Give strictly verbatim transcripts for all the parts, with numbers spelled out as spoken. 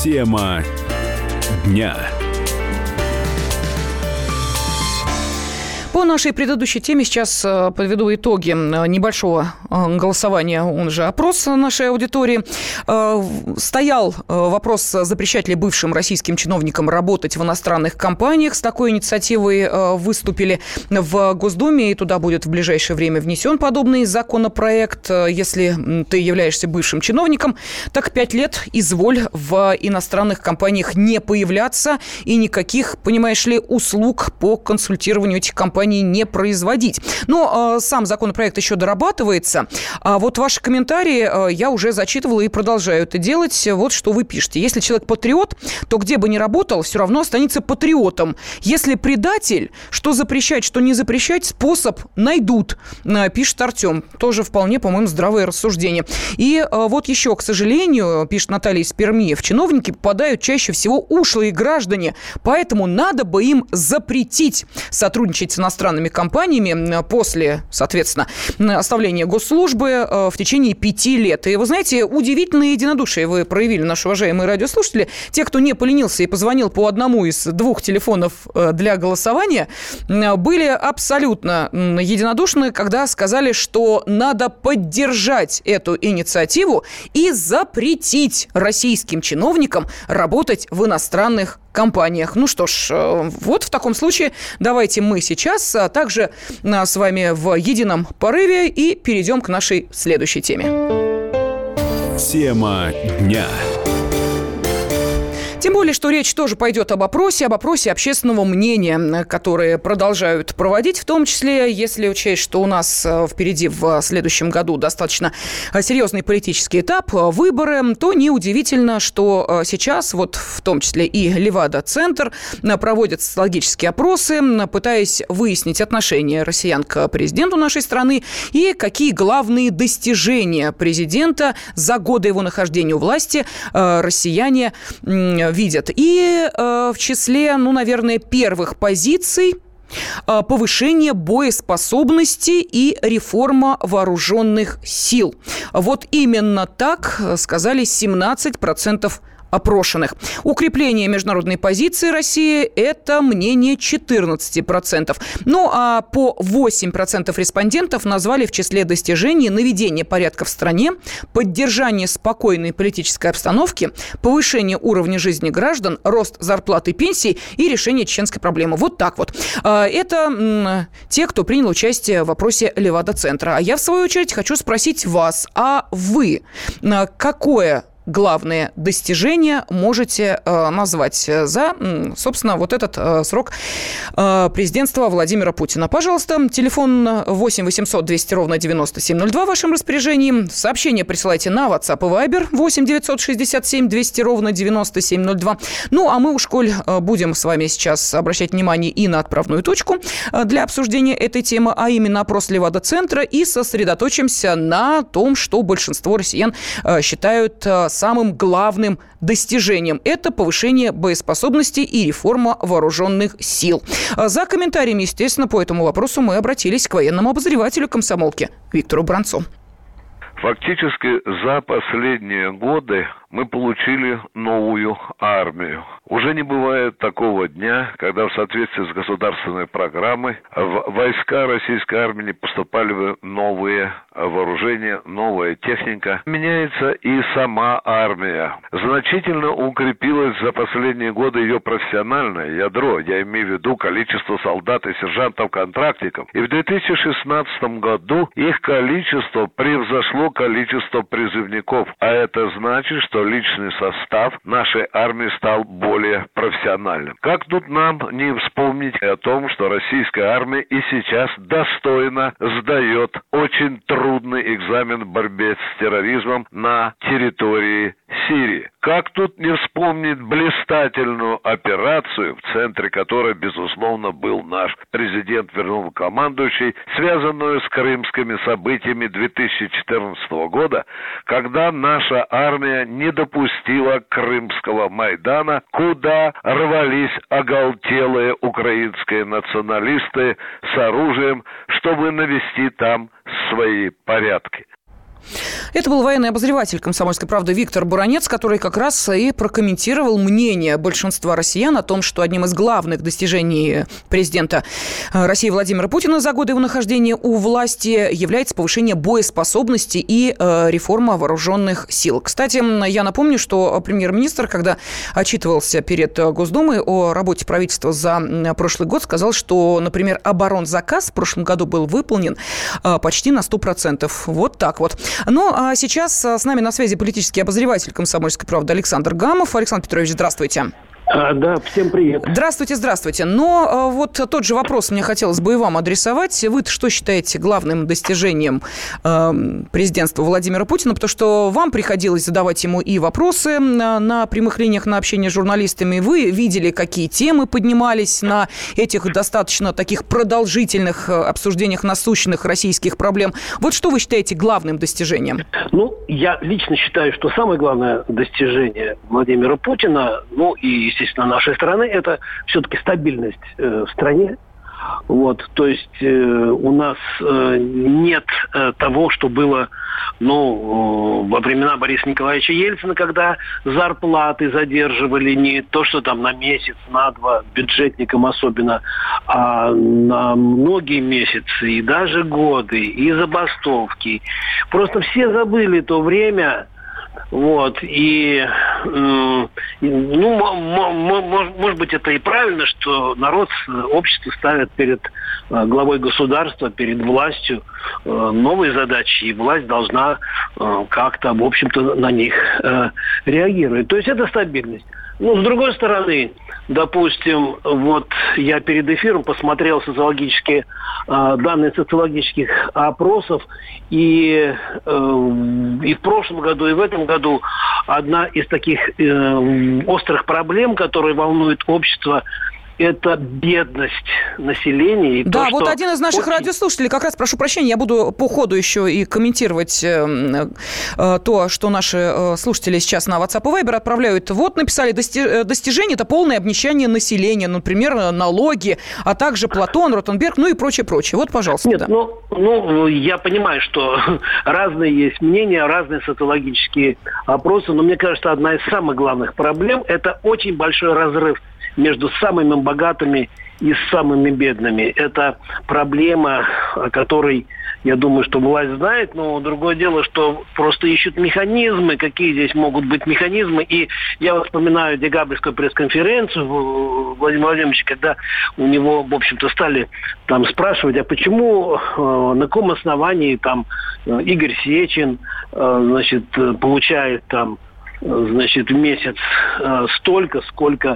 Тема дня. По нашей предыдущей теме сейчас подведу итоги небольшого голосования, он же опрос нашей аудитории. Стоял вопрос, запрещать ли бывшим российским чиновникам работать в иностранных компаниях. С такой инициативой выступили в Госдуме, и туда будет в ближайшее время внесен подобный законопроект. Если ты являешься бывшим чиновником, так пять лет изволь в иностранных компаниях не появляться и никаких, понимаешь ли, услуг по консультированию этих компаний не производить. Но э, сам законопроект еще дорабатывается. А вот ваши комментарии э, я уже зачитывала и продолжаю это делать. Вот что вы пишете. Если человек патриот, то где бы ни работал, все равно останется патриотом. Если предатель, что запрещать, что не запрещать, способ найдут, э, пишет Артем. Тоже вполне, по-моему, здравое рассуждение. И э, вот еще, к сожалению, пишет Наталья из Перми, в чиновники попадают чаще всего ушлые граждане, поэтому надо бы им запретить сотрудничать с иностранными компаниями после, соответственно, оставления госслужбы в течение пяти лет. И вы знаете, удивительное единодушие вы проявили, наши уважаемые радиослушатели. Те, кто не поленился и позвонил по одному из двух телефонов для голосования, были абсолютно единодушны, когда сказали, что надо поддержать эту инициативу и запретить российским чиновникам работать в иностранных компаниях. Ну что ж, вот в таком случае давайте мы сейчас также с вами в едином порыве и перейдем к нашей следующей теме. Тема дня. Тем более, что речь тоже пойдет об опросе, об опросе общественного мнения, которые продолжают проводить, в том числе, если учесть, что у нас впереди в следующем году достаточно серьезный политический этап, выборы, то неудивительно, что сейчас, вот в том числе и Левада-центр, проводят социологические опросы, пытаясь выяснить отношение россиян к президенту нашей страны и какие главные достижения президента за годы его нахождения у власти россияне видят. И э, в числе, ну, наверное, первых позиций э, повышение боеспособности и реформа вооруженных сил. Вот именно так сказали семнадцать процентов опрошенных. Укрепление международной позиции России – это мнение четырнадцать процентов. Ну, а по восемь процентов респондентов назвали в числе достижений наведение порядка в стране, поддержание спокойной политической обстановки, повышение уровня жизни граждан, рост зарплат и пенсий и решение чеченской проблемы. Вот так вот. Это те, кто принял участие в опросе Левада-центра. А я, в свою очередь, хочу спросить вас, а вы какое главные достижения можете э, назвать за, собственно, вот этот э, срок э, президентства Владимира Путина? Пожалуйста, телефон восемь восемьсот двести ровно девяносто семь ноль два в вашем распоряжении. Сообщение присылайте на WhatsApp и Viber восемь девятьсот шестьдесят семь двести ровно девяносто семь ноль два. Ну, а мы уж, коль будем с вами сейчас обращать внимание и на отправную точку для обсуждения этой темы, а именно опрос Левада-центра, и сосредоточимся на том, что большинство россиян считают самым главным достижением. Это повышение боеспособности и реформа вооруженных сил. За комментариями, естественно, по этому вопросу мы обратились к военному обозревателю комсомолки Виктору Бранцу. Фактически за последние годы мы получили новую армию. Уже не бывает такого дня, когда в соответствии с государственной программой в войска российской армии не поступали бы новые вооружения, новая техника. Меняется и сама армия. Значительно укрепилось за последние годы ее профессиональное ядро. Я имею в виду количество солдат и сержантов-контрактников. И в две тысячи шестнадцатом году их количество превзошло количество призывников. А это значит, что личный состав нашей армии стал более профессиональным. Как тут нам не вспомнить о том, что российская армия и сейчас достойно сдает очень трудный экзамен в борьбе с терроризмом на территории Сирии. Как тут не вспомнить блистательную операцию, в центре которой, безусловно, был наш президент, верноподкомандующий, связанную с крымскими событиями две тысячи четырнадцатого года, когда наша армия не допустила Крымского Майдана, куда рвались оголтелые украинские националисты с оружием, чтобы навести там свои порядки. Это был военный обозреватель «Комсомольской правды» Виктор Буранец, который как раз и прокомментировал мнение большинства россиян о том, что одним из главных достижений президента России Владимира Путина за годы его нахождения у власти является повышение боеспособности и э, реформа вооруженных сил. Кстати, я напомню, что премьер-министр, когда отчитывался перед Госдумой о работе правительства за прошлый год, сказал, что, например, оборонзаказ в прошлом году был выполнен э, почти на сто процентов. Вот так вот. Ну, а сейчас с нами на связи политический обозреватель «Комсомольской правды» Александр Гамов. Александр Петрович, здравствуйте. А, да, всем привет. Здравствуйте, здравствуйте. Но вот тот же вопрос мне хотелось бы и вам адресовать. Вы что считаете главным достижением э, президентства Владимира Путина? Потому что вам приходилось задавать ему и вопросы на, на прямых линиях на общение с журналистами. Вы видели, какие темы поднимались на этих достаточно таких продолжительных обсуждениях насущных российских проблем. Вот что вы считаете главным достижением? Ну, я лично считаю, что самое главное достижение Владимира Путина, ну и, естественно, нашей страны, это все-таки стабильность э, в стране. Вот, то есть э, у нас э, нет э, того, что было, ну, э, во времена Бориса Николаевича Ельцина, когда зарплаты задерживали не то, что там на месяц, на два, бюджетникам особенно, а на многие месяцы и даже годы, и забастовки. Просто все забыли то время. Вот, и, э, ну, может быть, это и правильно, что народ, общество ставят перед главой государства, перед властью новые задачи, и власть должна как-то, в общем-то, на них реагировать. То есть это стабильность. Ну, с другой стороны, допустим, вот я перед эфиром посмотрел социологические э, данные социологических опросов, и, э, и в прошлом году, и в этом году одна из таких э, острых проблем, которые волнуют общество, это бедность населения. И да, то, вот что один из наших очень... радиослушателей, как раз, прошу прощения, я буду по ходу еще и комментировать э, э, то, что наши э, слушатели сейчас на WhatsApp и Viber отправляют. Вот написали, дости... достижение – это полное обнищание населения, например, налоги, а также Платон, Ротенберг, ну и прочее, прочее. Вот, пожалуйста. Нет, да. ну, ну, я понимаю, что разные есть мнения, разные социологические опросы, но мне кажется, одна из самых главных проблем – это очень большой разрыв между самыми богатыми и самыми бедными. Это проблема, о которой, я думаю, что власть знает, но другое дело, что просто ищут механизмы, какие здесь могут быть механизмы. И я вот вспоминаю декабрьскую пресс-конференцию Владимира Владимировича, когда у него, в общем-то, стали там спрашивать, а почему, на каком основании там Игорь Сечин, значит, получает там, значит, в месяц столько, сколько,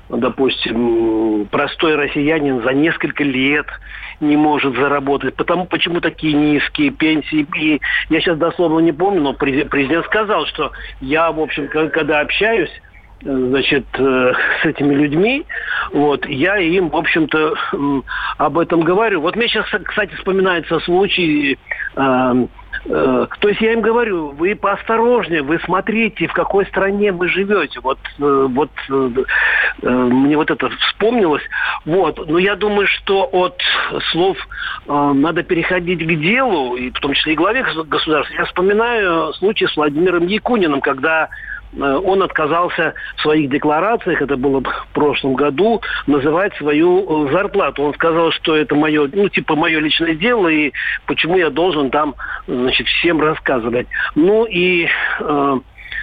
допустим, простой россиянин за несколько лет не может заработать. Потому почему такие низкие пенсии. И я сейчас дословно не помню, но президент сказал, что я, в общем, когда общаюсь, значит, с этими людьми, вот, я им, в общем-то, об этом говорю. Вот мне сейчас, кстати, вспоминается случай. Э, э, то есть я им говорю, вы поосторожнее, вы смотрите, в какой стране вы живете. Вот, э, вот э, э, мне вот это вспомнилось. Вот, но я думаю, что от слов э, надо переходить к делу, и в том числе и главе государства. Я вспоминаю случай с Владимиром Якуниным, когда он отказался в своих декларациях, это было в прошлом году, называть свою зарплату. Он сказал, что это мое, ну, типа, мое личное дело, и почему я должен там, значит, всем рассказывать. Ну и э,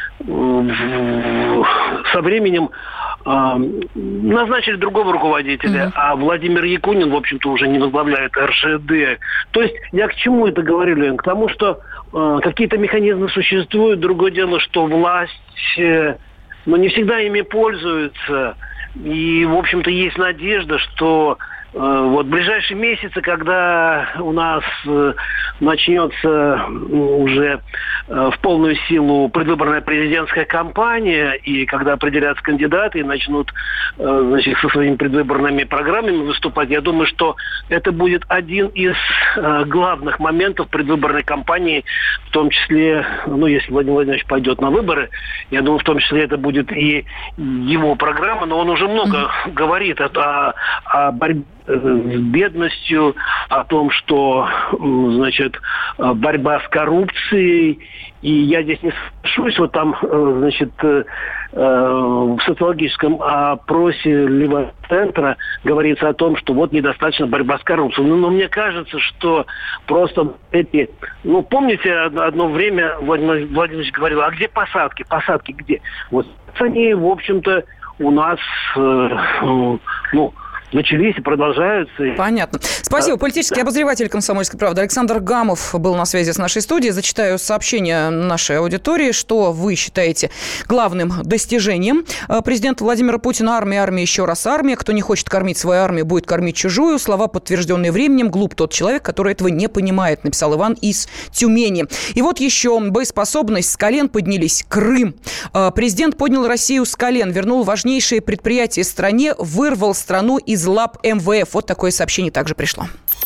со временем э, назначили другого руководителя, mm-hmm. а Владимир Якунин, в общем-то, уже не возглавляет эр жэ дэ. То есть я к чему это говорю, Лен? К тому, что э, какие-то механизмы существуют. Другое дело, что власть, э, ну, не всегда ими пользуется. И, в общем-то, есть надежда, что вот в ближайшие месяцы, когда у нас начнется уже в полную силу предвыборная президентская кампания, и когда определятся кандидаты и начнут, значит, со своими предвыборными программами выступать, я думаю, что это будет один из главных моментов предвыборной кампании, в том числе, ну, если Владимир Владимирович пойдет на выборы, я думаю, в том числе это будет и его программа, но он уже много mm-hmm. говорит о, о борьбе с бедностью, о том, что, значит, борьба с коррупцией И я здесь не соглашусь, вот там, значит, в социологическом опросе левого центра говорится о том, что вот недостаточно борьба с коррупцией. Но, но мне кажется, что просто эти... Ну, помните, одно время Владимир Владимирович говорил, а где посадки? Посадки где? Вот они, в общем-то, у нас, ну... начались и продолжаются. Понятно. Спасибо. Политический да. обозреватель «Комсомольской правды» Александр Гамов был на связи с нашей студией. Зачитаю сообщение нашей аудитории, что вы считаете главным достижением президента Владимира Путина. Армия, армия, еще раз армия. Кто не хочет кормить свою армию, будет кормить чужую. Слова, подтвержденные временем. Глуп тот человек, который этого не понимает, написал Иван из Тюмени. И вот еще боеспособность. С колен поднялись. Крым. Президент поднял Россию с колен, вернул важнейшие предприятия стране, вырвал страну из из лап эм вэ эф. Вот такое сообщение также пришло.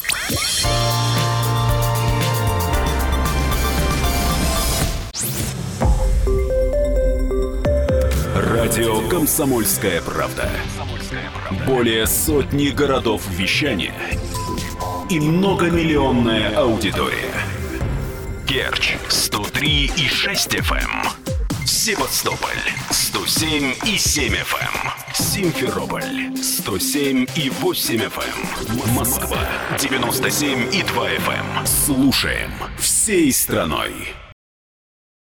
Радио «Комсомольская правда». Более сотни городов вещания и многомиллионная аудитория. Керчь сто три и шесть эф эм. Севастополь сто семь и семь эф эм. Симферополь сто семь и восемь эф эм. Москва девяносто семь и два эф эм. Слушаем всей страной.